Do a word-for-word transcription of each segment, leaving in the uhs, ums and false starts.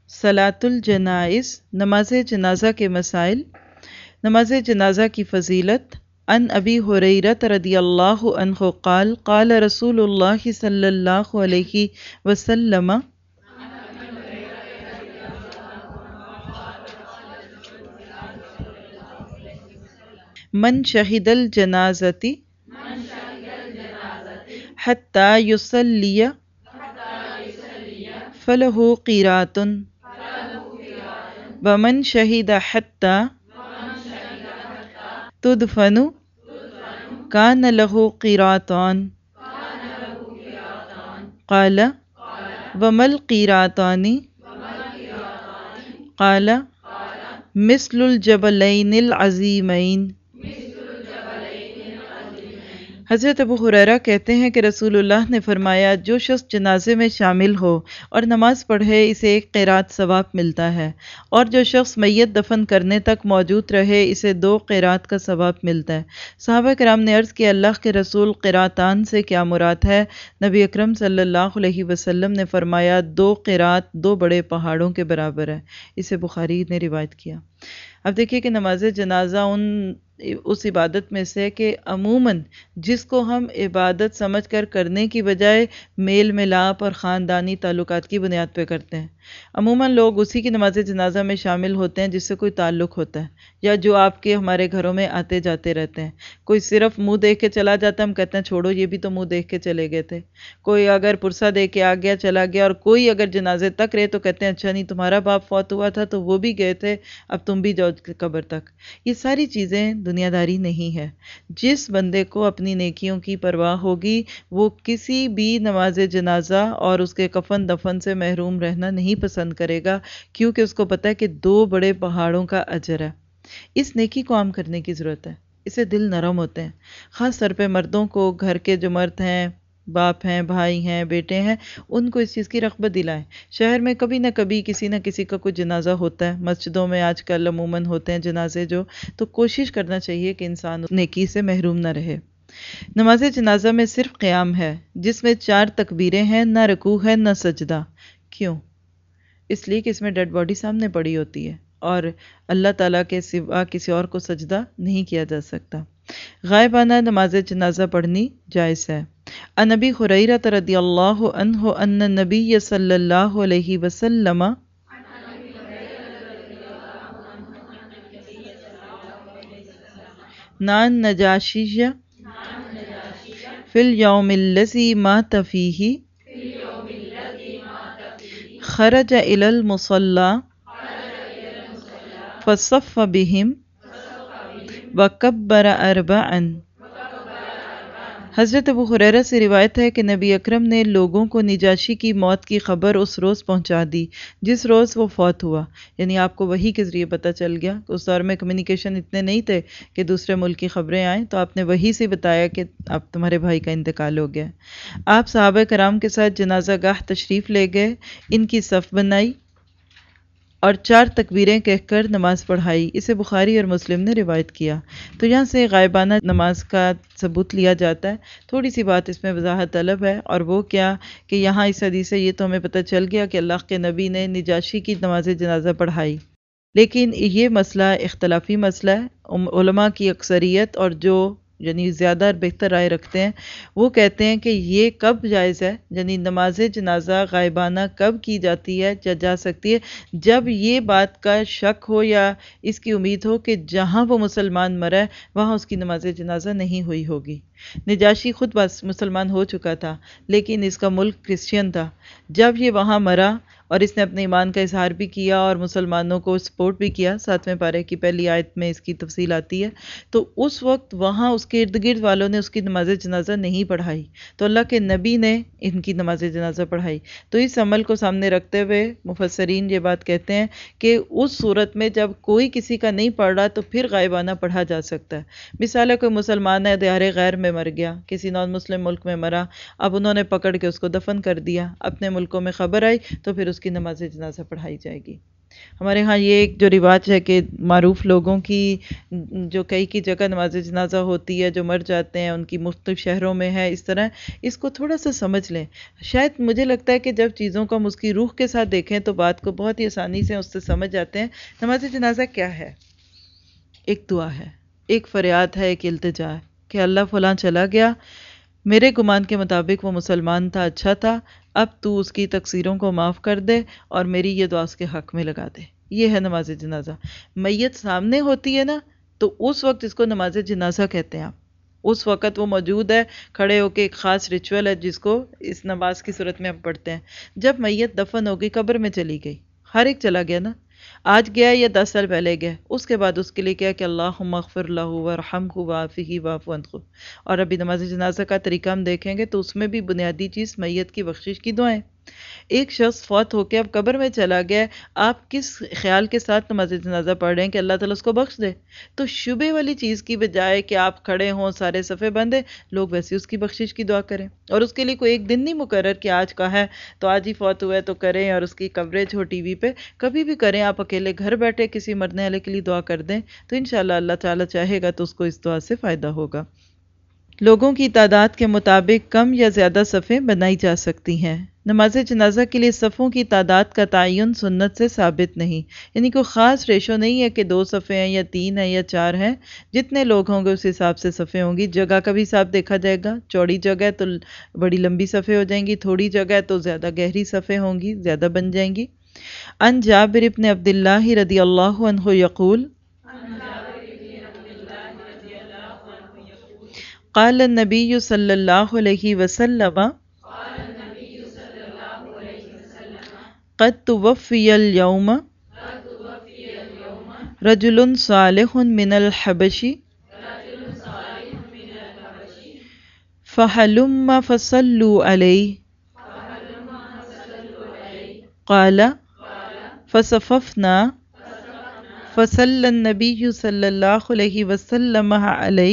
صلاۃ الجنائز، نماز جنازہ کے مسائل۔ نماز جنازہ کی فضیلت۔ عن ابی ہریرہ رضی اللہ عنہ قال قال رسول اللہ صلی اللہ علیہ وسلم من شہد الجنازۃ حتی یصلی فلہ قیرات ومن شہد حتی تدفن کان لہ قیراتان قال وما القیراتان قال مثل الجبلین العظیمین۔ حضرت ابو ہریرہ کہتے ہیں کہ رسول اللہ نے فرمایا، جو شخص جنازے میں شامل ہو اور نماز پڑھے اسے ایک قیرات ثواب ملتا ہے، اور جو شخص میت دفن کرنے تک موجود رہے اسے دو قیرات کا ثواب ملتا ہے۔ صحابہ کرام نے عرض کیا، اللہ کے رسول، قیراتان سے کیا مراد ہے؟ نبی اکرم صلی اللہ علیہ وسلم نے فرمایا، دو قیرات دو بڑے پہاڑوں کے برابر ہے۔ اسے بخاری نے روایت کیا۔ اب دیکھیے کہ نماز جنازہ ان اس عبادت میں سے کہ عموماً جس کو ہم عبادت سمجھ کر کرنے کی بجائے میل ملاپ اور خاندانی تعلقات کی بنیاد پہ کرتے ہیں۔ عموماً لوگ اسی کی نماز جنازہ میں شامل ہوتے ہیں جس سے کوئی تعلق ہوتا ہے، یا جو آپ کے ہمارے گھروں میں آتے جاتے رہتے ہیں۔ کوئی صرف منہ دیکھ کے چلا جاتا ہے، ہم کہتے ہیں چھوڑو یہ بھی تو منہ دیکھ کے چلے گئے تھے۔ کوئی اگر پرسہ دے کے آ گیا چلا گیا، اور کوئی اگر جنازے تک رہے تو کہتے ہیں اچھا نہیں تمہارا باپ فوت ہوا تھا تو وہ بھی گئے تھے، اب تم بھی جاؤ قبر تک۔ یہ ساری چیزیں دنیا داری نہیں ہے۔ جس بندے کو اپنی نیکیوں کی پرواہ ہوگی وہ کسی بھی نماز جنازہ اور اس کے کفن دفن سے محروم رہنا نہیں پسند کرے گا، کیونکہ اس کو پتہ ہے کہ دو بڑے پہاڑوں کا اجر ہے۔ اس نیکی کو عام کرنے کی ضرورت ہے، اسے دل نرم ہوتے ہیں۔ خاص طور پہ مردوں کو، گھر کے جو مرد ہیں، باپ ہیں، بھائی ہیں، بیٹے ہیں، ان کو اس چیز کی رغبت دلائیں۔ شہر میں کبھی نہ کبھی کسی نہ کسی کا کوئی جنازہ ہوتا ہے، مسجدوں میں آج کل عموماً ہوتے ہیں جنازے جو، تو کوشش کرنا چاہیے کہ انسان نیکی سے محروم نہ رہے۔ نماز جنازہ میں صرف قیام ہے، جس میں چار تکبیریں ہیں، نہ رکوع ہے نہ سجدہ۔ کیوں؟ اس لیے کہ اس میں ڈیڈ باڈی سامنے پڑی ہوتی ہے، اور اللہ تعالیٰ کے سوا کسی اور کو سجدہ نہیں کیا جا سکتا۔ غائبانہ نماز جنازہ پڑھنی جائز ہے۔ عن ابی ہریرہ رضی اللہ عنہ ان النبی صلی اللہ علیہ وسلم نان نجاشی فی الیوم الذی مات فیہ خرج الی المصلی فصف بہم وکبر اربعا۔ حضرت ابو ہریرہ سے روایت ہے کہ نبی اکرم نے لوگوں کو نجاشی کی موت کی خبر اس روز پہنچا دی جس روز وہ فوت ہوا، یعنی آپ کو وحی کے ذریعے پتہ چل گیا۔ اس دور میں کمیونیکیشن اتنے نہیں تھے کہ دوسرے ملک کی خبریں آئیں، تو آپ نے وحی سے بتایا کہ اب تمہارے بھائی کا انتقال ہو گیا۔ آپ صحابہ کرام کے ساتھ جنازہ گاہ تشریف لے گئے، ان کی صف بنائی اور چار تکبیریں کہہ کر نماز پڑھائی۔ اسے بخاری اور مسلم نے روایت کیا۔ تو یہاں سے غائبانہ نماز کا ثبوت لیا جاتا ہے۔ تھوڑی سی بات اس میں وضاحت طلب ہے، اور وہ کیا کہ یہاں اس حدیث سے یہ تو ہمیں پتہ چل گیا کہ اللہ کے نبی نے نجاشی کی نماز جنازہ پڑھائی، لیکن یہ مسئلہ اختلافی مسئلہ ہے۔ علماء کی اکثریت اور جو یعنی زیادہ بہتر رائے رکھتے ہیں وہ کہتے ہیں کہ یہ کب جائز ہے، یعنی نماز جنازہ غائبانہ کب کی جاتی ہے یا جا سکتی ہے، جب یہ بات کا شک ہو یا اس کی امید ہو کہ جہاں وہ مسلمان مرا ہے وہاں اس کی نماز جنازہ نہیں ہوئی ہوگی۔ نجاشی خود بس مسلمان ہو چکا تھا، لیکن اس کا ملک کرسچین تھا۔ جب یہ وہاں مرا اور اس نے اپنے ایمان کا اظہار بھی کیا اور مسلمانوں کو سپورٹ بھی کیا، ساتویں پارے کی پہلی آیت میں اس کی تفصیل آتی ہے، تو اس وقت وہاں اس کے ارد گرد والوں نے اس کی نماز جنازہ نہیں پڑھائی، تو اللہ کے نبی نے ان کی نماز جنازہ پڑھائی۔ تو اس عمل کو سامنے رکھتے ہوئے مفسرین یہ بات کہتے ہیں کہ اس صورت میں جب کوئی کسی کا نہیں پڑھ رہا تو پھر غائبانہ پڑھا جا سکتا ہے۔ مثال ہے کوئی مسلمان ہے، دیار غیر میں مر گیا، کسی نان مسلم ملک میں مرا، اب انہوں نے پکڑ کے اس کو دفن کر دیا، اپنے ملکوں میں خبر آئی تو پھر اس کی نماز جنازہ پڑھائی جائے گی۔ ہمارے ہاں یہ ایک جو رواج ہے کہ معروف لوگوں کی جو کئی کی جگہ نماز جنازہ ہوتی ہے، جو مر جاتے ہیں، ان کی مختلف شہروں میں ہے، اس طرح اس کو تھوڑا سا سمجھ لیں۔ شاید مجھے لگتا ہے کہ جب چیزوں کو ہم اس کی روح کے ساتھ دیکھیں تو بات کو بہت ہی آسانی سے اس سے سمجھ جاتے ہیں۔ نماز جنازہ کیا ہے؟ ایک دعا ہے، ایک فریاد ہے، ایک التجا ہے کہ اللہ فلاں چلا گیا، میرے گمان کے مطابق وہ مسلمان تھا، اچھا تھا، اب تو اس کی تقصیروں کو معاف کر دے اور میری یہ دعا اس کے حق میں لگا دے۔ یہ ہے نماز جنازہ۔ میت سامنے ہوتی ہے نا، تو اس وقت اس کو نماز جنازہ کہتے ہیں۔ اس وقت وہ موجود ہے، کھڑے ہو کے ایک خاص ریچول ہے جس کو اس نماز کی صورت میں ہم پڑھتے ہیں۔ جب میت دفن ہو گئی، قبر میں چلی گئی، ہر ایک چلا گیا نا، آج گیا یا دس سال پہلے گیا، اس کے بعد اس کے لیے کیا کہ اللہم اغفر لہ ورحمہ وعافہ واعف عنہ۔ اور ابھی نماز جنازہ کا طریقہ ہم دیکھیں گے تو اس میں بھی بنیادی چیز میت کی بخشش کی دعائیں۔ ایک شخص فوت ہو کے اب قبر میں چلا گیا ہے، آپ کس خیال کے ساتھ نماز جنازہ پڑھ رہے ہیں کہ اللہ تعالیٰ اس کو بخش دے؟ تو شبے والی چیز کی بجائے کہ آپ کھڑے ہوں، سارے صفحے بندے، لوگ ویسے اس کی بخشش کی دعا کریں، اور اس کے لیے کوئی ایک دن نہیں مقرر کہ آج کا ہے تو آج ہی فوت ہوا ہے تو کریں، اور اس کی کوریج ہو ٹی وی پہ، کبھی بھی کریں۔ آپ اکیلے گھر بیٹھے کسی مرنے والے کے لیے دعا کر دیں تو انشاءاللہ اللہ تعالیٰ چاہے گا تو اس کو اس دعا سے فائدہ ہوگا۔ لوگوں کی تعداد کے مطابق کم یا زیادہ صفیں بنائی جا سکتی ہیں۔ نماز جنازہ کے لیے صفوں کی تعداد کا تعین سنت سے ثابت نہیں، یعنی کوئی خاص ریشو نہیں ہے کہ دو صفیں ہیں یا تین ہیں یا چار ہیں، جتنے لوگ ہوں گے اس حساب سے صفیں ہوں گی۔ جگہ کا بھی حساب دیکھا جائے گا، چوڑی جگہ ہے تو بڑی لمبی صفیں ہو جائیں گی، تھوڑی جگہ ہے تو زیادہ گہری صفیں ہوں گی، زیادہ بن جائیں گی۔ ان جابر بن عبداللہ رضی اللہ عنہ یقول قال النبی صلی اللہ علیہ وسلم قد توفی اليوم رجل صالح من الحبش فہلم فصلوا علیہ قال فصففنا فصلی النبی صلی اللہ علیہ وسلم علیہ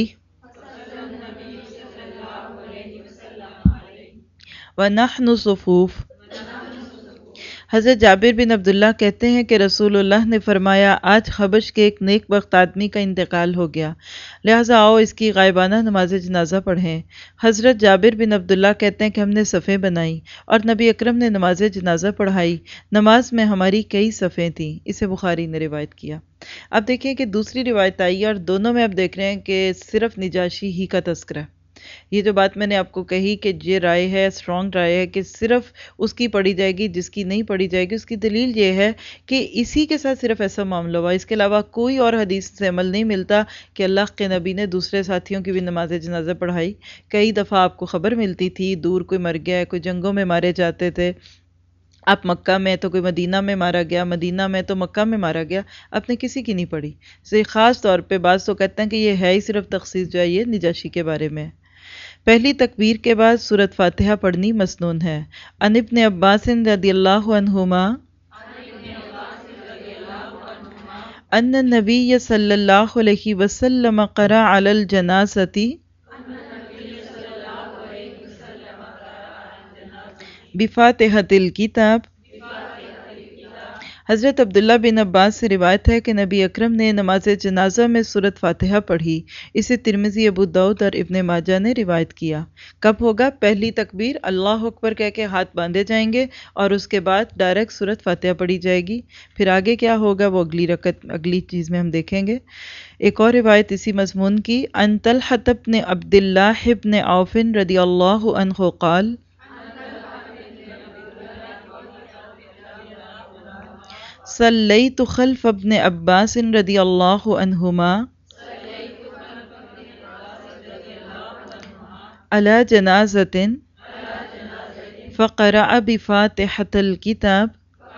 وَنَحْنُ صُفُوفٌ۔ حضرت جابر بن عبداللہ کہتے ہیں کہ رسول اللہ نے فرمایا، آج حبش کے ایک نیک بخت آدمی کا انتقال ہو گیا، لہٰذا آؤ اس کی غائبانہ نماز جنازہ پڑھیں۔ حضرت جابر بن عبداللہ کہتے ہیں کہ ہم نے صفیں بنائیں اور نبی اکرم نے نماز جنازہ پڑھائی۔ نماز میں ہماری کئی صفیں تھیں، اسے بخاری نے روایت کیا۔ اب دیکھیں کہ دوسری روایت آئی ہے اور دونوں میں اب دیکھ رہے ہیں کہ صرف نجاشی ہی کا تذکرہ۔ یہ جو بات میں نے آپ کو کہی کہ یہ رائے ہے، اسٹرانگ رائے ہے کہ صرف اس کی پڑھی جائے گی، جس کی نہیں پڑھی جائے گی۔ اس کی دلیل یہ ہے کہ اسی کے ساتھ صرف ایسا معاملہ ہوا، اس کے علاوہ کوئی اور حدیث سے عمل نہیں ملتا کہ اللہ کے نبی نے دوسرے ساتھیوں کی بھی نماز جنازہ پڑھائی۔ کئی دفعہ آپ کو خبر ملتی تھی، دور کوئی مر گیا ہے، کوئی جنگوں میں مارے جاتے تھے، آپ مکہ میں تو کوئی مدینہ میں مارا گیا، مدینہ میں تو مکہ میں مارا گیا، آپ نے کسی کی نہیں پڑھی۔ سے خاص طور پہ بعض تو کہتے ہیں کہ یہ ہے ہی صرف تخصیص جو ہے یہ نجاشی کے بارے میں۔ پہلی تکبیر کے بعد سورۃ فاتحہ پڑھنی مسنون ہے۔ ان ابن عباس رضی اللہ عنہما ان النبی صلی اللہ علیہ وسلم قرأ علی الجنازۃ بفاتحۃ الکتاب۔ حضرت عبداللہ بن عباس سے روایت ہے کہ نبی اکرم نے نماز جنازہ میں سورۃ فاتحہ پڑھی۔ اسے ترمذی، ابو داؤد اور ابن ماجہ نے روایت کیا۔ کب ہوگا؟ پہلی تکبیر اللہ اکبر کہہ کے ہاتھ باندھے جائیں گے اور اس کے بعد ڈائریکٹ سورۃ فاتحہ پڑھی جائے گی۔ پھر آگے کیا ہوگا وہ اگلی رکعت اگلی چیز میں ہم دیکھیں گے۔ ایک اور روایت اسی مضمون کی، ان طلحہ بن عبد اللہ بن عوف رضی اللہ عنہ قال صلیت خلف ابن عباس رضی اللہ عنہما علی جنازۃ فقرأ بفاتحۃ الکتاب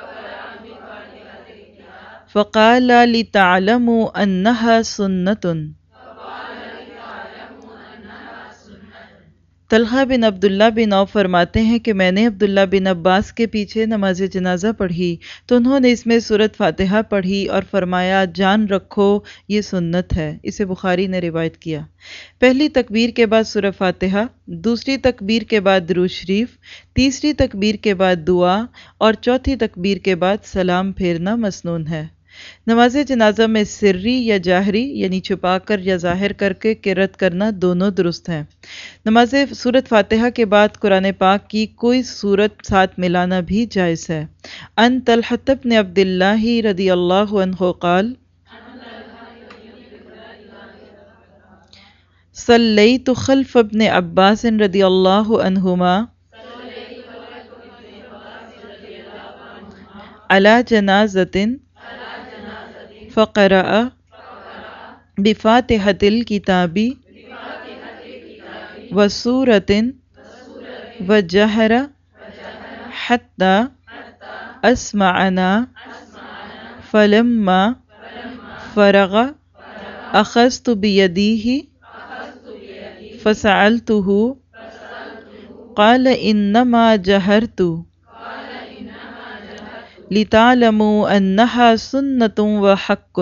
فقال لتعلموا انها سنۃ۔ طلحہ بن عبداللہ بن عوف فرماتے ہیں کہ میں نے عبداللہ بن عباس کے پیچھے نماز جنازہ پڑھی تو انہوں نے اس میں سورۃ فاتحہ پڑھی اور فرمایا جان رکھو یہ سنت ہے۔ اسے بخاری نے روایت کیا۔ پہلی تکبیر کے بعد سورۃ فاتحہ، دوسری تکبیر کے بعد درود شریف، تیسری تکبیر کے بعد دعا اور چوتھی تکبیر کے بعد سلام پھیرنا مسنون ہے۔ نماز جنازہ میں سری یا جاہری یعنی چھپا کر یا ظاہر کر کے قرأت کرنا دونوں درست ہیں۔ نماز سورۃ فاتحہ کے بعد قرآن پاک کی کوئی سورت ساتھ ملانا بھی جائز ہے۔ ان طلحہ بن عبد اللہ رضی اللہ عنہ قال صلیت خلف ابن عباس رضی اللہ عنہما علی جنازۃ فقرأ بفاتحۃ الکتاب وسورۃ وجہر حتی اسمعنا فلما فرغ اخذت بیدیہ فسألتہ قال انما جہرت لتعلموا انہا سنۃ وحق۔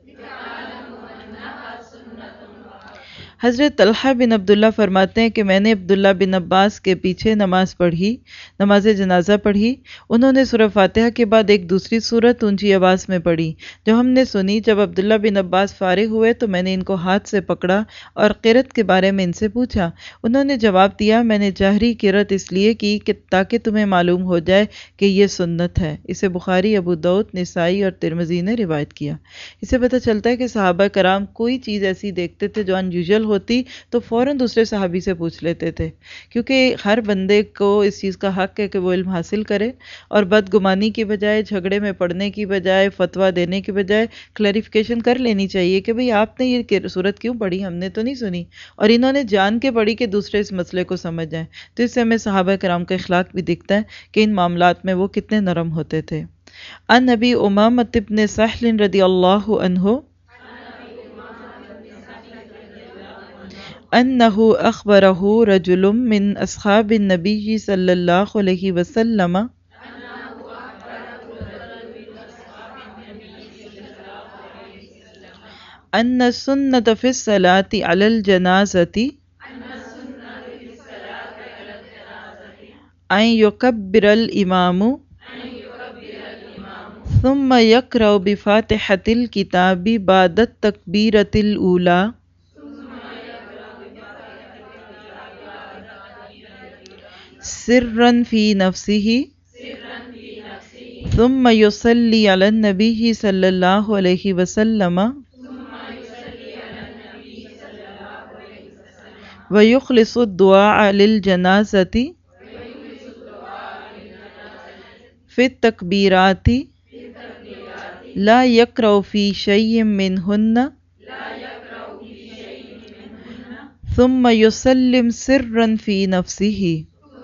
حضرت طلحہ بن عبداللہ فرماتے ہیں کہ میں نے عبداللہ بن عباس کے پیچھے نماز پڑھی نماز جنازہ پڑھی۔ انہوں نے سورہ فاتحہ کے بعد ایک دوسری سورت اونچی آواز میں پڑھی جو ہم نے سنی۔ جب عبداللہ بن عباس فارغ ہوئے تو میں نے ان کو ہاتھ سے پکڑا اور قرأت کے بارے میں ان سے پوچھا۔ انہوں نے جواب دیا میں نے جہری قرأت اس لیے کی کہ تاکہ تمہیں معلوم ہو جائے کہ یہ سنت ہے۔ اسے بخاری، ابو داؤد، نسائی اور ترمذی نے روایت کیا۔ اسے پتہ چلتا ہے کہ صحابہ کرام کوئی چیز ایسی دیکھتے تھے جو ان یوزول ہوتی تو فوراً دوسرے صحابی سے پوچھ لیتے تھے، کیونکہ ہر بندے کو اس چیز کا حق ہے کہ وہ علم حاصل کرے اور بدگمانی کی بجائے، جھگڑے میں پڑنے کی بجائے، فتویٰ دینے کی بجائے کلیریفیکیشن کر لینی چاہیے کہ بھئی آپ نے یہ صورت کیوں پڑھی، ہم نے تو نہیں سنی، اور انہوں نے جان کے پڑھی کہ دوسرے اس مسئلے کو سمجھ جائیں۔ تو اس سے ہمیں صحابہ کرام کا اخلاق بھی دکھتا ہے کہ ان معاملات میں وہ کتنے نرم ہوتے تھے۔ ان ابی امامۃ بن سہل رضی اللہ عنہ انہ اخبرہ رجل من اصحاب النبی صلی اللہ علیہ وسلم ان السنۃ فی الصلاۃ علی الجنازۃ ان یکبر الامام ثم یقرأ بفاتحۃ الکتاب بعد التکبیرۃ الاولی سرا فی نفسہ ثم یصلی علی النبی صلی اللہ علیہ وسلم ویخلص الدعاء للجنازۃ فی التکبیرات لا یقرأ فی شیء منہن ثم یسلم سرا فی نفسہ۔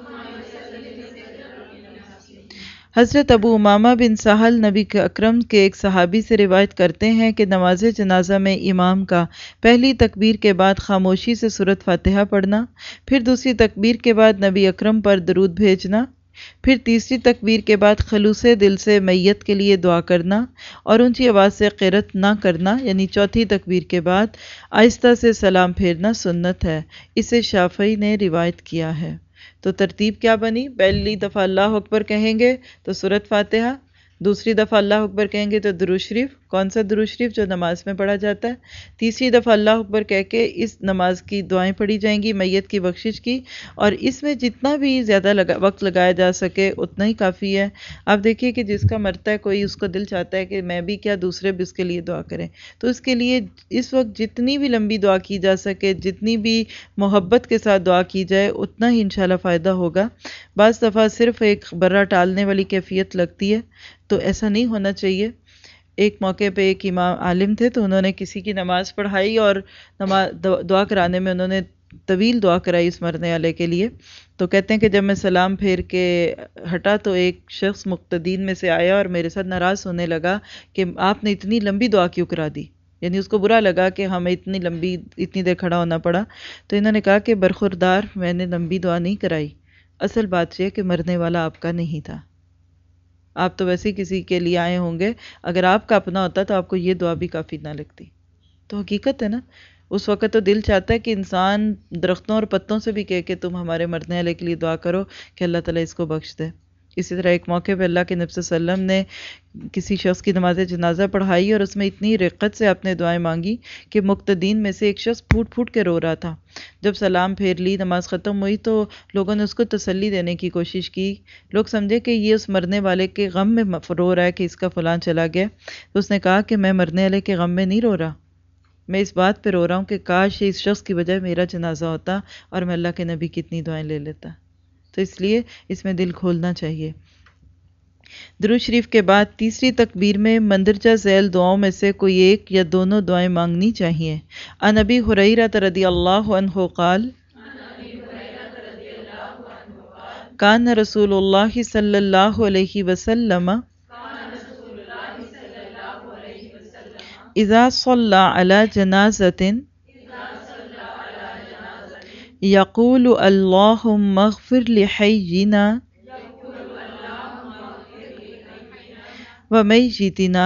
حضرت ابو امامہ بن سہل نبی اکرم کے ایک صحابی سے روایت کرتے ہیں کہ نماز جنازہ میں امام کا پہلی تکبیر کے بعد خاموشی سے سورۃ فاتحہ پڑھنا، پھر دوسری تکبیر کے بعد نبی اکرم پر درود بھیجنا، پھر تیسری تکبیر کے بعد خلوص دل سے میت کے لیے دعا کرنا اور اونچی آواز سے قرأت نہ کرنا، یعنی چوتھی تکبیر کے بعد آہستہ سے سلام پھیرنا سنت ہے۔ اسے شافعی نے روایت کیا ہے۔ تو ترتیب کیا بنی؟ پہلی دفعہ اللہ اکبر کہیں گے تو سورۃ فاتحہ، دوسری دفعہ اللہ اکبر کہیں گے تو درود شریف، کون سا درود شریف؟ جو نماز میں پڑھا جاتا ہے۔ تیسری دفعہ اللہ اکبر کہہ کے اس نماز کی دعائیں پڑھی جائیں گی میت کی بخشش کی، اور اس میں جتنا بھی زیادہ لگا وقت لگایا جا سکے اتنا ہی کافی ہے۔ آپ دیکھیے کہ جس کا مرتا ہے کوئی، اس کو دل چاہتا ہے کہ میں بھی کیا دوسرے بھی اس کے لیے دعا کریں، تو اس کے لیے اس وقت جتنی بھی لمبی دعا کی جا سکے، جتنی بھی محبت کے ساتھ دعا کی جائے اتنا ہی انشاءاللہ فائدہ ہوگا۔ بعض دفعہ صرف ایک برہ ٹالنے والی کیفیت لگتی ہے، تو ایسا نہیں ہونا چاہیے۔ ایک موقع پہ ایک امام عالم تھے تو انہوں نے کسی کی نماز پڑھائی اور نماز دعا کرانے میں انہوں نے طویل دعا کرائی اس مرنے والے کے لیے۔ تو کہتے ہیں کہ جب میں سلام پھیر کے ہٹا تو ایک شخص مقتدین میں سے آیا اور میرے ساتھ ناراض ہونے لگا کہ آپ نے اتنی لمبی دعا کیوں کرا دی۔ یعنی اس کو برا لگا کہ ہمیں اتنی لمبی اتنی دیر کھڑا ہونا پڑا. تو انہوں نے کہا کہ برخوردار میں نے لمبی دعا نہیں کرائی، اصل بات یہ کہ مرنے والا آپ کا نہیں تھا، آپ تو ویسے ہی کسی کے لیے آئے ہوں گے، اگر آپ کا اپنا ہوتا تو آپ کو یہ دعا بھی کافی نہ لگتی. تو حقیقت ہے نا، اس وقت تو دل چاہتا ہے کہ انسان درختوں اور پتوں سے بھی کہے کہ تم ہمارے مرنے والے کے لیے دعا کرو کہ اللہ تعالیٰ اس کو بخش دے. اسی طرح ایک موقع پہ اللہ کے نبی صلی اللہ علیہ وسلم نے کسی شخص کی نماز جنازہ پڑھائی اور اس میں اتنی رقت سے آپ نے دعائیں مانگی کہ مقتدین میں سے ایک شخص پھوٹ پھوٹ کے رو رہا تھا. جب سلام پھیر لی، نماز ختم ہوئی تو لوگوں نے اس کو تسلی دینے کی کوشش کی. لوگ سمجھے کہ یہ اس مرنے والے کے غم میں رو رہا ہے کہ اس کا فلان چلا گیا. تو اس نے کہا کہ میں مرنے والے کے غم میں نہیں رو رہا، میں اس بات پہ رو رہا ہوں کہ کاش اس شخص کی وجہ میرا جنازہ ہوتا اور میں اللہ کے نبی کی اتنی دعائیں لے لیتا. تو اس لیے اس میں دل کھولنا چاہیے. درود شریف کے بعد تیسری تکبیر میں مندرجہ ذیل دعاؤں میں سے کوئی ایک یا دونوں دعائیں مانگنی چاہیے. عن ابی ہریرہ رضی اللہ عنہ قال کان رسول اللہ صلی اللہ علیہ وسلم اذا صلی علی جنازۃ یقول اللہم اغفر لحینا ومیتنا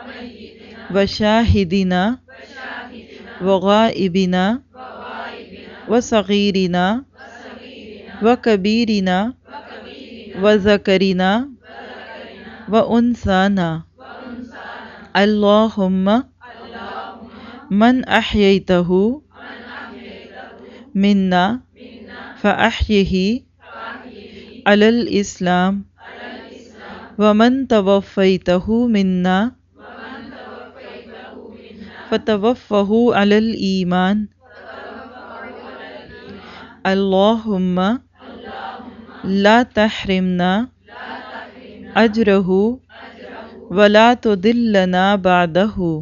وشاہدنا وغائبنا وصغیرنا وکبیرنا وذکرنا وانثانا اللہم من احییتہ منا فاحیہ علی الاسلام ومن توفیتہ منا فتوفہ علی الایمان اللہم لا تحرمنا اجرہ ولا تضلنا بعدہ.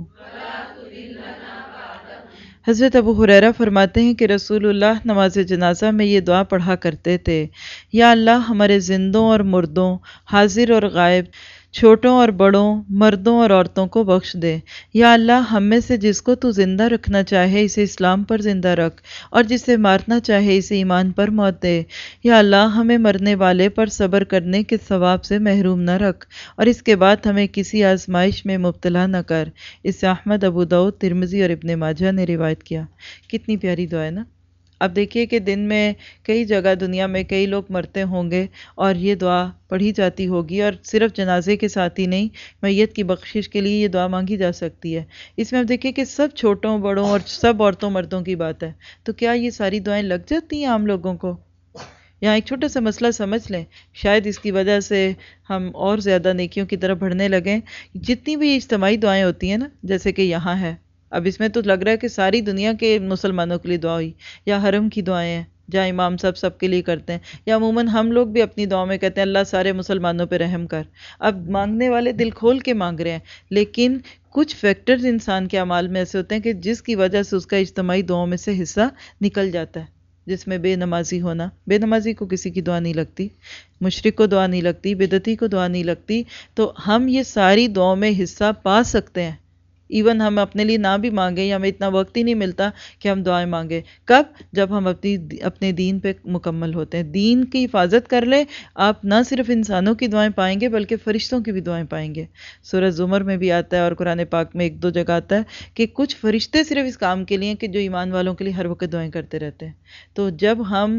حضرت ابو ہریرہ فرماتے ہیں کہ رسول اللہ نماز جنازہ میں یہ دعا پڑھا کرتے تھے: یا اللہ ہمارے زندوں اور مردوں، حاضر اور غائب، چھوٹوں اور بڑوں، مردوں اور عورتوں کو بخش دے. یا اللہ ہم میں سے جس کو تو زندہ رکھنا چاہے اسے اسلام پر زندہ رکھ، اور جسے مارنا چاہے اسے ایمان پر موت دے. یا اللہ ہمیں مرنے والے پر صبر کرنے کے ثواب سے محروم نہ رکھ، اور اس کے بعد ہمیں کسی آزمائش میں مبتلا نہ کر. اس سے احمد، ابو داؤد، ترمذی اور ابن ماجہ نے روایت کیا. کتنی پیاری دعا ہے نا. اب دیکھیے کہ دن میں کئی جگہ دنیا میں کئی لوگ مرتے ہوں گے اور یہ دعا پڑھی جاتی ہوگی، اور صرف جنازے کے ساتھ ہی نہیں، میت کی بخشش کے لیے یہ دعا مانگی جا سکتی ہے. اس میں اب دیکھیے کہ سب چھوٹوں بڑوں اور سب عورتوں مردوں کی بات ہے. تو کیا یہ ساری دعائیں لگ جاتی ہیں عام لوگوں کو؟ یہاں ایک چھوٹا سا مسئلہ سمجھ لیں، شاید اس کی وجہ سے ہم اور زیادہ نیکیوں کی طرف بڑھنے لگیں. جتنی بھی اجتماعی دعائیں ہوتی ہیں نا، جیسے کہ یہاں ہے، اب اس میں تو لگ رہا ہے کہ ساری دنیا کے مسلمانوں کے لیے دعا ہوئی، یا حرم کی دعائیں ہیں جہاں امام صاحب سب کے لیے کرتے ہیں، یا عموماً ہم لوگ بھی اپنی دعاؤں میں کہتے ہیں اللہ سارے مسلمانوں پہ رحم کر. اب مانگنے والے دل کھول کے مانگ رہے ہیں، لیکن کچھ فیکٹرز انسان کے اعمال میں ایسے ہوتے ہیں کہ جس کی وجہ سے اس کا اجتماعی دعاؤں میں سے حصہ نکل جاتا ہے، جس میں بے نمازی ہونا. بے نمازی کو کسی کی دعا نہیں لگتی، مشرک کو دعا نہیں لگتی، بدعتی کو دعا نہیں لگتی. تو ہم یہ ساری دعاؤں میں حصہ پا سکتے ہیں. ایون ہم اپنے لیے نہ بھی مانگیں، یا ہمیں اتنا وقت ہی نہیں ملتا کہ ہم دعائیں مانگیں. کب؟ جب ہم اپنی اپنے دین پہ مکمل ہوتے ہیں، دین کی حفاظت کر لیں. آپ نہ صرف انسانوں کی دعائیں پائیں گے بلکہ فرشتوں کی بھی دعائیں پائیں گے. سورہ زمر میں بھی آتا ہے اور قرآن پاک میں ایک دو جگہ آتا ہے کہ کچھ فرشتے صرف اس کام کے لیے کہ جو ایمان والوں کے لیے ہر وقت دعائیں کرتے رہتے ہیں. تو جب ہم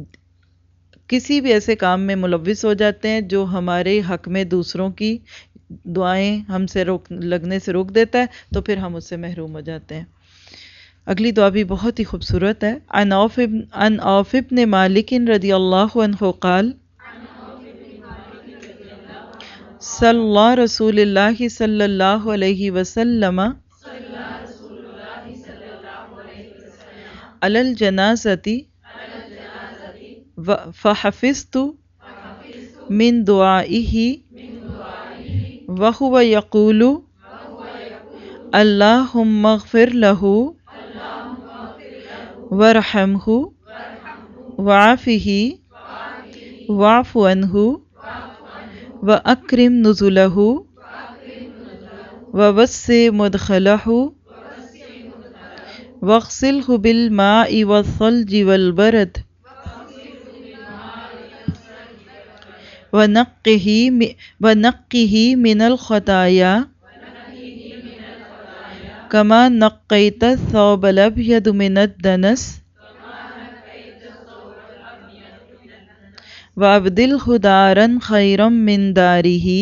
کسی بھی ایسے کام میں ملوث ہو جاتے ہیں جو ہمارے حق میں دوسروں کی دعائیں ہم سے روک لگنے سے روک دیتا ہے، تو پھر ہم اس سے محروم ہو جاتے ہیں. اگلی دعا بھی بہت ہی خوبصورت ہے. عن عوف عن عوف بن مالک رضی اللہ عنہ قال صلی اللہ رسول اللہ صلی اللہ علیہ وسلم علی الجنازۃ فحفظت من دعائہ وَهُوَ يَقُولُ اللَّهُمَّ اغْفِرْ لَهُ وَارْحَمْهُ وَعَافِهِ وَاعْفُ عَنْهُ وَأَكْرِمْ نُزُلَهُ وَوَسِّعْ مُدْخَلَهُ واغسلہ بالماء والثلج والبرد ونقہ ونقہ من الخطایا کما نقیت الثوب الابیض من الدنس وابدلہ دارا خیرا من دارہ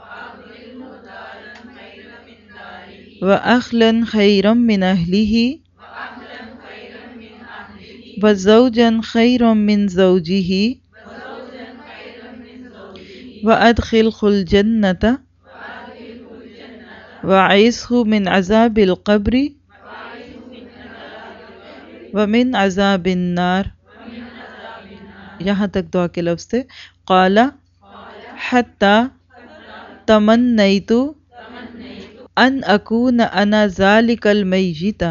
واہلا خیرا من اہلہ وزوجا خیرا من زوجہ وادخلہ الجنۃ وعیذہ من عذاب القبر ومن عذاب النار. یہاں تک دعا کے لفظ تھے. قال حتی تمنیت ان اکون انا ذالک المیت.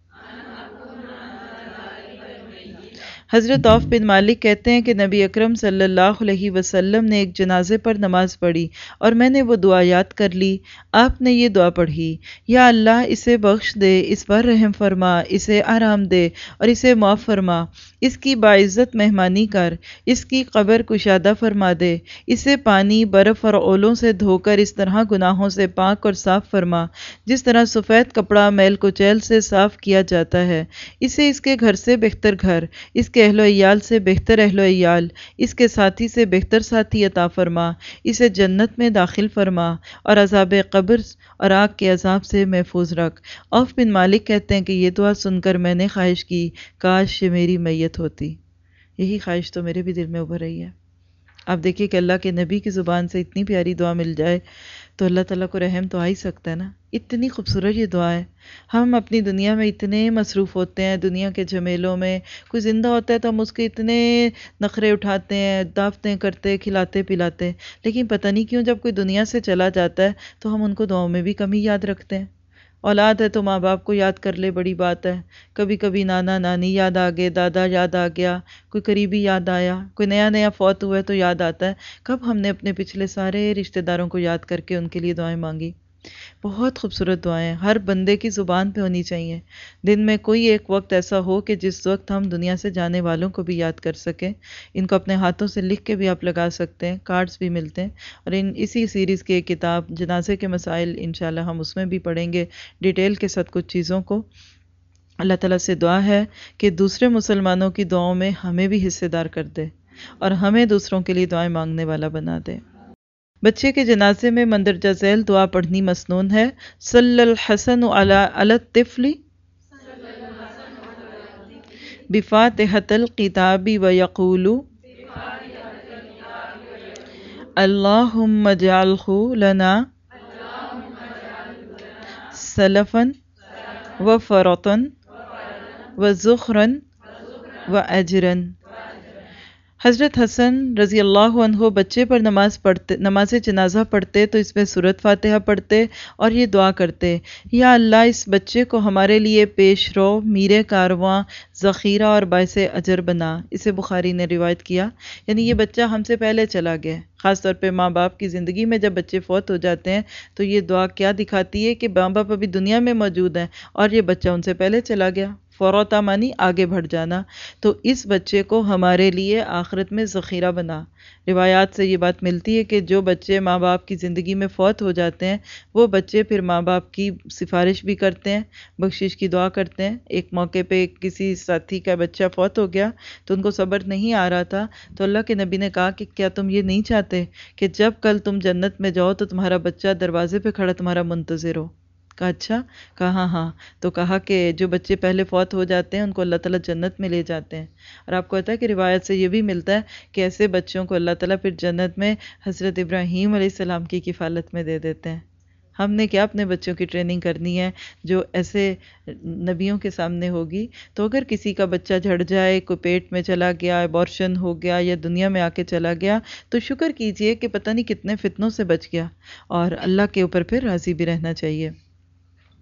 حضرت عوف بن مالک کہتے ہیں کہ نبی اکرم صلی اللہ علیہ وسلم نے ایک جنازے پر نماز پڑھی اور میں نے وہ دعا یاد کر لی. آپ نے یہ دعا پڑھی: یا اللہ اسے بخش دے، اس پر رحم فرما، اسے آرام دے اور اسے معاف فرما، اس کی باعزت مہمانی کر، اس کی قبر کشادہ فرما دے، اسے پانی، برف اور اولوں سے دھو کر اس طرح گناہوں سے پاک اور صاف فرما جس طرح سفید کپڑا میل کچیل سے صاف کیا جاتا ہے. اسے اس کے گھر سے بہتر گھر، اس کے اہل و عیال سے بہتر اہل و عیال، اس کے ساتھی سے بہتر ساتھی عطا فرما، اسے جنت میں داخل فرما اور عذاب قبر اور آگ کے عذاب سے محفوظ رکھ. عوف بن مالک کہتے ہیں کہ یہ دعا سن کر میں نے خواہش کی کاش یہ میری میت ہوتی. یہی خواہش تو میرے بھی دل میں ابھر رہی ہے. آپ دیکھیے کہ اللہ کے نبی کی زبان سے اتنی پیاری دعا مل جائے تو اللہ تعالیٰ کو رحم تو آ ہی سکتا ہے نا. اتنی خوبصورت یہ دعا ہے. ہم اپنی دنیا میں اتنے مصروف ہوتے ہیں، دنیا کے جھمیلوں میں. کوئی زندہ ہوتا ہے تو ہم اس کے اتنے نخرے اٹھاتے ہیں، دعوتیں کرتے، کھلاتے پلاتے، لیکن پتہ نہیں کیوں جب کوئی دنیا سے چلا جاتا ہے تو ہم ان کو دعاؤں میں بھی کم ہی یاد رکھتے ہیں. اولاد ہے تو ماں باپ کو یاد کر لے، بڑی بات ہے. کبھی کبھی نانا نانی یاد آ گئے، دادا یاد آ گیا، کوئی قریبی یاد آیا، کوئی نیا نیا فوت ہوا ہے تو یاد آتا ہے کب ہم نے اپنے پچھلے سارے رشتہ داروں کو یاد کر کے ان کے لیے دعائیں مانگی. بہت خوبصورت دعائیں ہر بندے کی زبان پہ ہونی چاہیے. دن میں کوئی ایک وقت ایسا ہو کہ جس وقت ہم دنیا سے جانے والوں کو بھی یاد کر سکیں. ان کو اپنے ہاتھوں سے لکھ کے بھی آپ لگا سکتے ہیں، کارڈز بھی ملتے ہیں. اور ان اسی سیریز کی ایک کتاب جنازے کے مسائل انشاءاللہ ہم اس میں بھی پڑھیں گے ڈیٹیل کے ساتھ کچھ چیزوں کو. اللہ تعالیٰ سے دعا ہے کہ دوسرے مسلمانوں کی دعاؤں میں ہمیں بھی حصے دار کر دے اور ہمیں دوسروں کے لیے دعائیں مانگنے والا بنا دے. بچے کے جنازے میں مندرجہ ذیل دعا پڑھنی مسنون ہے. صلی الحسن علی علی الطفل بفاتحۃ الکتاب ویقول اللہم اجعلہ لنا سلفا وفرطا وذخرا واجرا. حضرت حسن رضی اللہ عنہ بچے پر نماز پڑھتے نماز جنازہ پڑھتے تو اس میں سورۃ فاتحہ پڑھتے اور یہ دعا کرتے: یا اللہ اس بچے کو ہمارے لیے پیش رو، میر کارواں، ذخیرہ اور باعث اجر بنا. اسے بخاری نے روایت کیا. یعنی یہ بچہ ہم سے پہلے چلا گیا. خاص طور پہ ماں باپ کی زندگی میں جب بچے فوت ہو جاتے ہیں تو یہ دعا کیا دکھاتی ہے کہ ماں باپ ابھی دنیا میں موجود ہیں اور یہ بچہ ان سے پہلے چلا گیا. فوراً مانی آگے بڑھ جانا. تو اس بچے کو ہمارے لیے آخرت میں ذخیرہ بنا. روایات سے یہ بات ملتی ہے کہ جو بچے ماں باپ کی زندگی میں فوت ہو جاتے ہیں وہ بچے پھر ماں باپ کی سفارش بھی کرتے ہیں، بخشش کی دعا کرتے ہیں. ایک موقع پہ کسی ساتھی کا بچہ فوت ہو گیا تو ان کو صبر نہیں آ رہا تھا تو اللہ کے نبی نے کہا کہ کیا تم یہ نہیں چاہتے کہ جب کل تم جنت میں جاؤ تو تمہارا بچہ دروازے پہ کھڑا تمہارا منتظر ہو؟ کہا اچھا. کہا ہاں ہاں. تو کہا کہ جو بچے پہلے فوت ہو جاتے ہیں ان کو اللہ تعالیٰ جنت میں لے جاتے ہیں. اور آپ کو پتہ ہے کہ روایت سے یہ بھی ملتا ہے کہ ایسے بچوں کو اللہ تعالیٰ پھر جنت میں حضرت ابراہیم علیہ السلام کی کفالت میں دے دیتے ہیں. ہم نے کیا اپنے بچوں کی ٹریننگ کرنی ہے جو ایسے نبیوں کے سامنے ہوگی. تو اگر کسی کا بچہ جھڑ جائے، کوئی پیٹ میں چلا گیا، ایبورشن ہو گیا یا دنیا میں آ کے چلا گیا تو شکر کیجئے کہ پتہ نہیں کتنے فتنوں سے بچ گیا اور اللہ کے اوپر پھر راضی بھی رہنا چاہیے.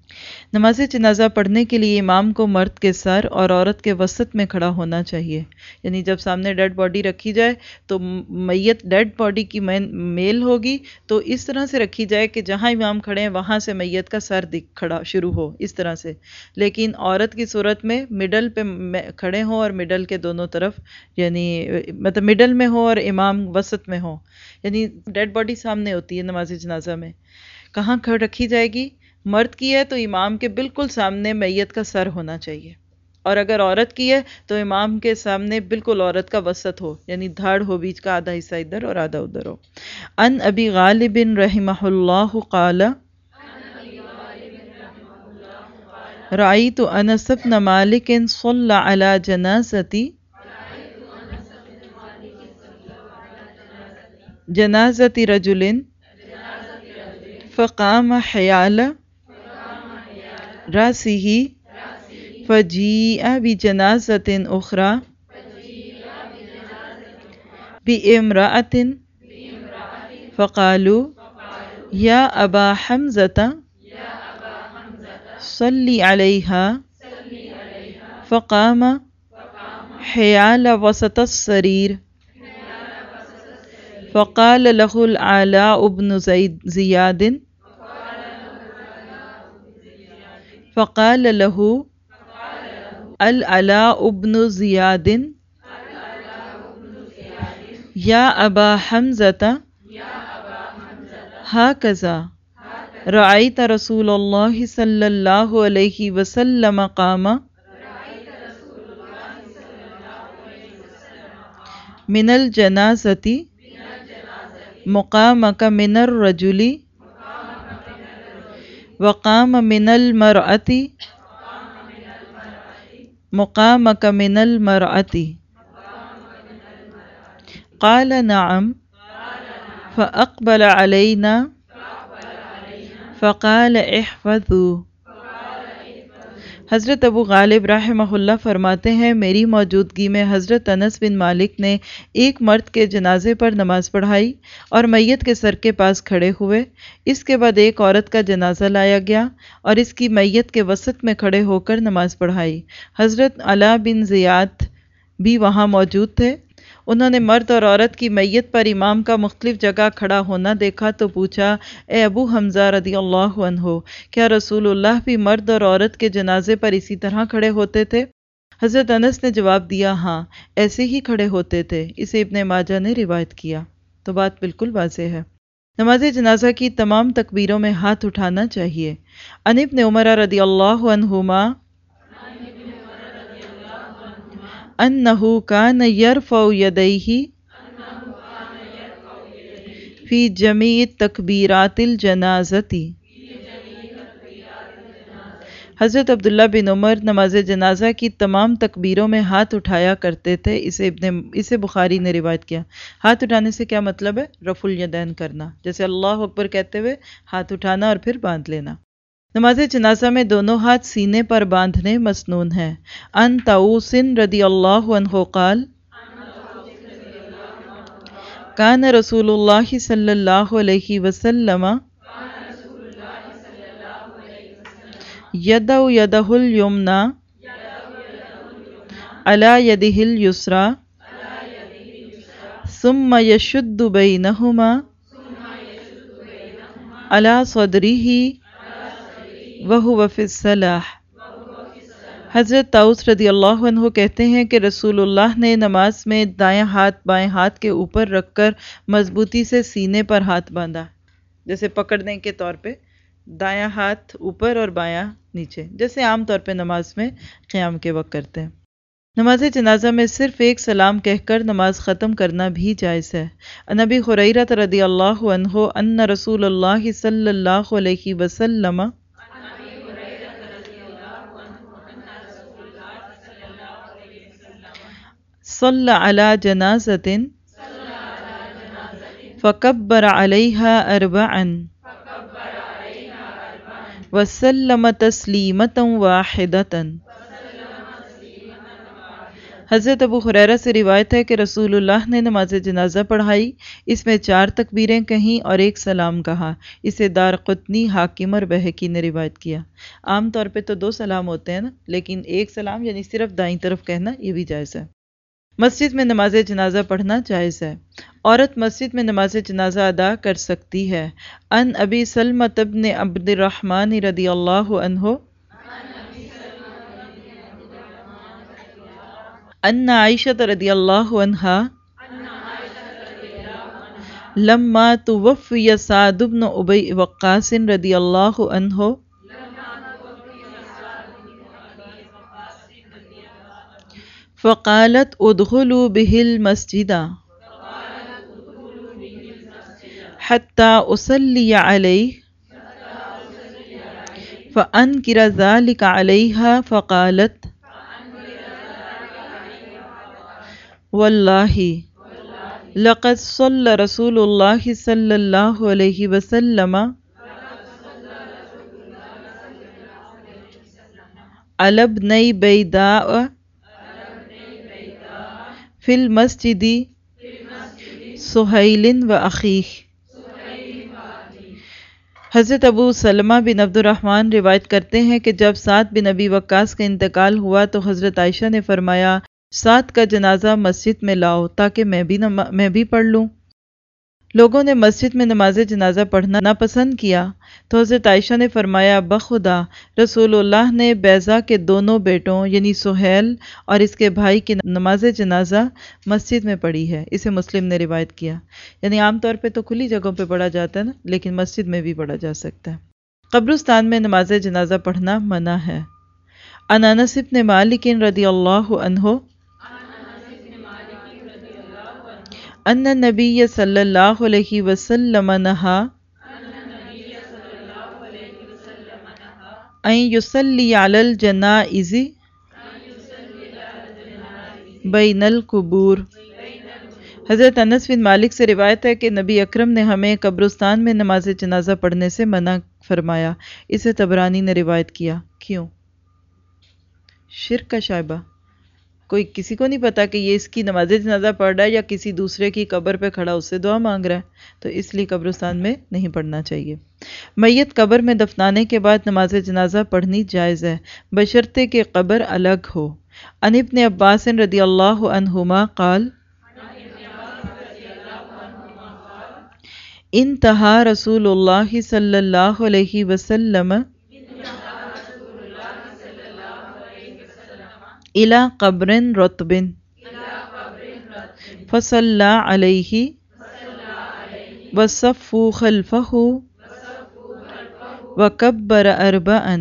نماز جنازہ پڑھنے کے لیے امام کو مرد کے سر اور عورت کے وسط میں کھڑا ہونا چاہیے، یعنی جب سامنے ڈیڈ باڈی رکھی جائے تو میت ڈیڈ باڈی کی میل ہوگی تو اس طرح سے رکھی جائے کہ جہاں امام کھڑے ہیں وہاں سے میت کا سر دکھ کھڑا شروع ہو، اس طرح سے۔ لیکن عورت کی صورت میں مڈل پہ کھڑے ہوں اور مڈل کے دونوں طرف، یعنی مطلب مڈل میں ہو اور امام وسط میں ہو، یعنی ڈیڈ باڈی سامنے ہوتی ہے نماز جنازہ میں۔ کہاں کھڑ رکھی جائے گی؟ مرد کی ہے تو امام کے بالکل سامنے میت کا سر ہونا چاہیے، اور اگر عورت کی ہے تو امام کے سامنے بالکل عورت کا وسط ہو، یعنی دھاڑ ہو، بیچ کا آدھا حصہ ادھر اور آدھا ادھر ہو۔ ان ابی غالب رحمہ اللہ قال رأیت انس بن مالک صلی علی جنازتی جنازتی رجل فقام حیال راسه فجیء بجنازة أخرى بامرأة فقالوا یا ابا حمزة صلی علیہا فقام حیال وسط السریر فقال له العلاء بن زیاد فقال له العلاء بن زیاد یا ابا حمزة هكذا رأیت رسول اللہ صلی اللہ علیہ وسلم قام من الجنازة مقامك من الرجل وقام من المرأة مقامك من المرأة قال نعم فأقبل علينا فقال احفظوا۔ حضرت ابو غالب رحمہ اللہ فرماتے ہیں میری موجودگی میں حضرت انس بن مالک نے ایک مرد کے جنازے پر نماز پڑھائی اور میت کے سر کے پاس کھڑے ہوئے۔ اس کے بعد ایک عورت کا جنازہ لایا گیا اور اس کی میت کے وسط میں کھڑے ہو کر نماز پڑھائی۔ حضرت علاء بن زیاد بھی وہاں موجود تھے۔ انہوں نے مرد اور عورت کی میت پر امام کا مختلف جگہ کھڑا ہونا دیکھا تو پوچھا، اے ابو حمزہ رضی اللہ عنہ، کیا رسول اللہ بھی مرد اور عورت کے جنازے پر اسی طرح کھڑے ہوتے تھے؟ حضرت انس نے جواب دیا، ہاں ایسے ہی کھڑے ہوتے تھے۔ اسے ابن ماجہ نے روایت کیا۔ تو بات بالکل واضح ہے۔ نماز جنازہ کی تمام تکبیروں میں ہاتھ اٹھانا چاہیے۔ ان ابن عمر رضی اللہ عنہما انہ کان یرفع یدیہ فی جمیع تکبیرات الجنازۃ۔ حضرت عبداللہ بن عمر نماز جنازہ کی تمام تکبیروں میں ہاتھ اٹھایا کرتے تھے۔ اسے ابن اسے بخاری نے روایت کیا۔ ہاتھ اٹھانے سے کیا مطلب ہے؟ رفع الیدین کرنا، جیسے اللہ اکبر کہتے ہوئے ہاتھ اٹھانا اور پھر باندھ لینا۔ نماز جنازہ میں دونوں ہاتھ سینے پر باندھنے مسنون ہے۔ ان طاؤس رضی اللہ عنہ قال کان رسول اللہ صلی اللہ علیہ وسلم یدع یدہ الیمنی علی یدہ الیسری ثم یشد بینہما علی صدرہ وَهُوَ فِي الصَّلَاةِ۔ حضرت طاؤس رضی اللہ عنہ کہتے ہیں کہ رسول اللہ نے نماز میں دائیں ہاتھ بائیں ہاتھ کے اوپر رکھ کر مضبوطی سے سینے پر ہاتھ باندھا، جیسے پکڑنے کے طور پہ دایاں ہاتھ اوپر اور بایاں نیچے، جیسے عام طور پہ نماز میں قیام کے وقت کرتے ہیں۔ نماز جنازہ میں صرف ایک سلام کہہ کر نماز ختم کرنا بھی جائز ہے۔ عن ابی ہریرہ رضی اللہ عنہ ان رسول اللہ صلی اللہ علیہ وسلم صلی علی جنازۃ فکبر علیہا اربعا وسلم تسلیمۃ واحدۃ۔ حضرت ابو ہریرہ سے روایت ہے کہ رسول اللہ نے نماز جنازہ پڑھائی، اس میں چار تکبیریں کہیں اور ایک سلام کہا۔ اسے دارقطنی، حاکم اور بہقی نے روایت کیا۔ عام طور پہ تو دو سلام ہوتے ہیں نا، لیکن ایک سلام یعنی صرف دائیں طرف کہنا یہ بھی جائز ہے۔ مسجد میں نماز جنازہ پڑھنا جائز ہے۔ عورت مسجد میں نماز جنازہ ادا کر سکتی ہے۔ ان ابی سلمۃ بن عبد الرحمن رضی اللہ عنہ ان عائشہ رضی اللہ عنہا لما توفی سعد بن ابی وقاص رضی اللہ عنہ فقالت ادخلوا به المسجد حتى اصلی علیہ فانکر ذلك علیہا فقالت واللہ لقد صلی رسول اللہ صلی اللہ علیہ وسلم علی ابنی بیداء فی المسجد سہیل و اخیہ۔ حضرت ابو سلمہ بن عبد الرحمن روایت کرتے ہیں کہ جب سعد بن ابی وقاص کا انتقال ہوا تو حضرت عائشہ نے فرمایا سعد کا جنازہ مسجد میں لاؤ تاکہ میں بھی نما... میں بھی پڑھ لوں۔ لوگوں نے مسجد میں نماز جنازہ پڑھنا ناپسند کیا تو حضرت عائشہ نے فرمایا بخدا رسول اللہ نے بیضا کے دونوں بیٹوں یعنی سہیل اور اس کے بھائی کی نماز جنازہ مسجد میں پڑھی ہے۔ اسے مسلم نے روایت کیا۔ یعنی عام طور پہ تو کھلی جگہوں پہ پڑھا جاتا ہے نا، لیکن مسجد میں بھی پڑھا جا سکتا ہے۔ قبرستان میں نماز جنازہ پڑھنا منع ہے۔ عن انس بن مالک رضی اللہ عنہ ان النبی صلی اللہ علیہ وسلم نہا ان یصلی علی الجنائز بین القبور۔ حضرت انس بن مالک سے روایت ہے کہ نبی اکرم نے ہمیں قبرستان میں نماز جنازہ پڑھنے سے منع فرمایا۔ اسے طبرانی نے روایت کیا۔ کیوں؟ شرک کا شائبہ؟ کوئی کسی کو نہیں پتا کہ یہ اس کی نماز جنازہ پڑھ رہا ہے یا کسی دوسرے کی قبر پہ کھڑا اس سے دعا مانگ رہا ہے، تو اس لیے قبرستان میں نہیں پڑھنا چاہیے۔ میت قبر میں دفنانے کے بعد نماز جنازہ پڑھنی جائز ہے بشرطے کہ قبر الگ ہو۔ عن ابن عباس رضی اللہ عنہما قال انتہا رسول اللہ صلی اللہ علیہ وسلم الی قبر رطب فصلی علیہ وصفوا خلفہ وکبر اربعا۔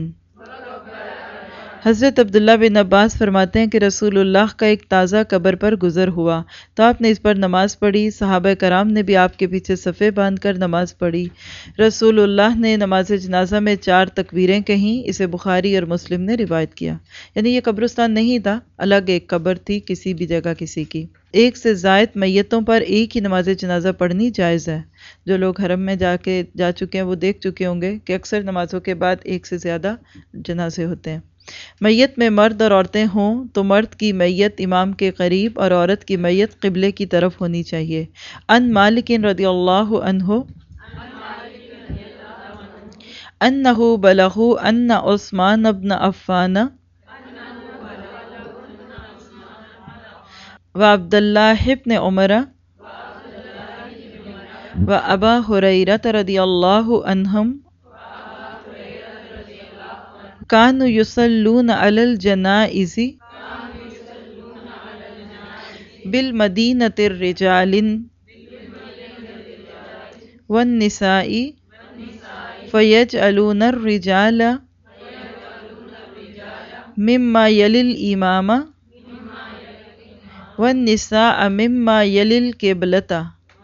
حضرت عبداللہ بن عباس فرماتے ہیں کہ رسول اللہ کا ایک تازہ قبر پر گزر ہوا تو آپ نے اس پر نماز پڑھی، صحابہ کرام نے بھی آپ کے پیچھے صفیں باندھ کر نماز پڑھی۔ رسول اللہ نے نماز جنازہ میں چار تکبیریں کہیں، اسے بخاری اور مسلم نے روایت کیا۔ یعنی یہ قبرستان نہیں تھا، الگ ایک قبر تھی کسی بھی جگہ کسی کی۔ ایک سے زائد میتوں پر ایک ہی نماز جنازہ پڑھنی جائز ہے۔ جو لوگ حرم میں جا کے جا چکے ہیں وہ دیکھ چکے ہوں گے کہ اکثر نمازوں کے بعد ایک سے زیادہ جنازے ہوتے ہیں۔ میت میں مرد اور عورتیں ہوں تو مرد کی میت امام کے قریب اور عورت کی میت قبلے کی طرف ہونی چاہیے۔ ان مالک رضی اللہ عنہ انہ بلغ ان عثمان بن عفان و عبد اللہ بن عمر و ابا ہریرہ رضی اللہ عنہم کانوا یصلون علی الجنائز بالمدینۃ رجال والنساء فیجعلون الرجال مما یلی الامام والنساء مما یلی القبلۃ۔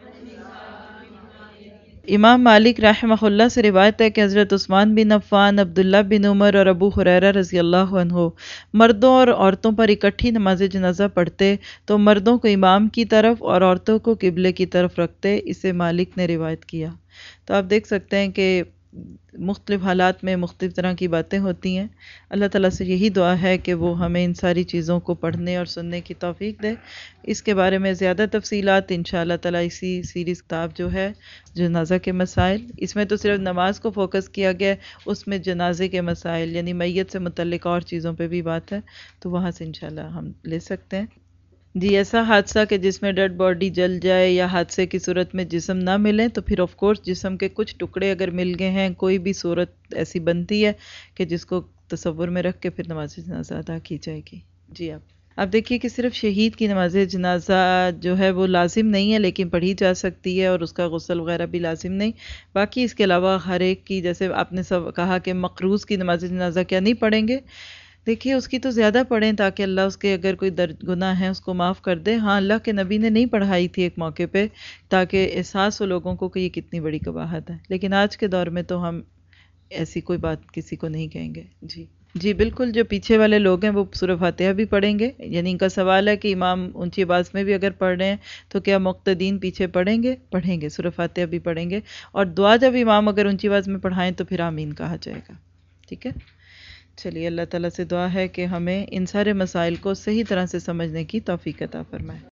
امام مالک رحمہ اللہ سے روایت ہے کہ حضرت عثمان بن عفان، عبداللہ بن عمر اور ابو ہریرہ رضی اللہ عنہ مردوں اور عورتوں پر اکٹھی نماز جنازہ پڑھتے تو مردوں کو امام کی طرف اور عورتوں کو قبلے کی طرف رکھتے۔ اسے مالک نے روایت کیا۔ تو آپ دیکھ سکتے ہیں کہ مختلف حالات میں مختلف طرح کی باتیں ہوتی ہیں. اللہ تعالیٰ سے یہی دعا ہے کہ وہ ہمیں ان ساری چیزوں کو پڑھنے اور سننے کی توفیق دے. اس کے بارے میں زیادہ تفصیلات انشاءاللہ تعالیٰ اسی سیریز کتاب جو ہے جنازہ کے مسائل، اس میں تو صرف نماز کو فوکس کیا گیا ہے، اس میں جنازے کے مسائل یعنی میت سے متعلق اور چیزوں پہ بھی بات ہے، تو وہاں سے انشاءاللہ ہم لے سکتے ہیں. جی ایسا حادثہ کہ جس میں ڈیڈ باڈی جل جائے یا حادثے کی صورت میں جسم نہ ملے، تو پھر آف کورس جسم کے کچھ ٹکڑے اگر مل گئے ہیں، کوئی بھی صورت ایسی بنتی ہے کہ جس کو تصور میں رکھ کے پھر نماز جنازہ ادا کی جائے گی. جی آپ اب دیکھیے کہ صرف شہید کی نماز جنازہ جو ہے وہ لازم نہیں ہے، لیکن پڑھی جا سکتی ہے اور اس کا غسل وغیرہ بھی لازم نہیں. باقی اس کے علاوہ ہر ایک کی، جیسے آپ نے سب کہا کہ مقروض کی نماز جنازہ کیا نہیں پڑھیں گے، دیکھیے اس کی تو زیادہ پڑھیں تاکہ اللہ اس کے اگر کوئی در گناہ ہیں اس کو معاف کر دے. ہاں اللہ کے نبی نے نہیں پڑھائی تھی ایک موقع پہ تاکہ احساس ہو لوگوں کو کہ یہ کتنی بڑی قباحت ہے، لیکن آج کے دور میں تو ہم ایسی کوئی بات کسی کو نہیں کہیں گے. جی جی بالکل، جو پیچھے والے لوگ ہیں وہ سورہ فاتحہ بھی پڑھیں گے. یعنی ان کا سوال ہے کہ امام اونچی آواز میں بھی اگر پڑھ رہے ہیں تو کیا مقتدین پیچھے پڑھیں گے؟ پڑھیں گے، سورہ فاتحہ بھی پڑھیں گے. اور دعا جب امام اگر اونچی آواز میں پڑھائیں تو پھر آمین کہا جائے گا. ٹھیک ہے، چلیے اللہ تعالیٰ سے دعا ہے کہ ہمیں ان سارے مسائل کو صحیح طرح سے سمجھنے کی توفیق عطا فرمائے.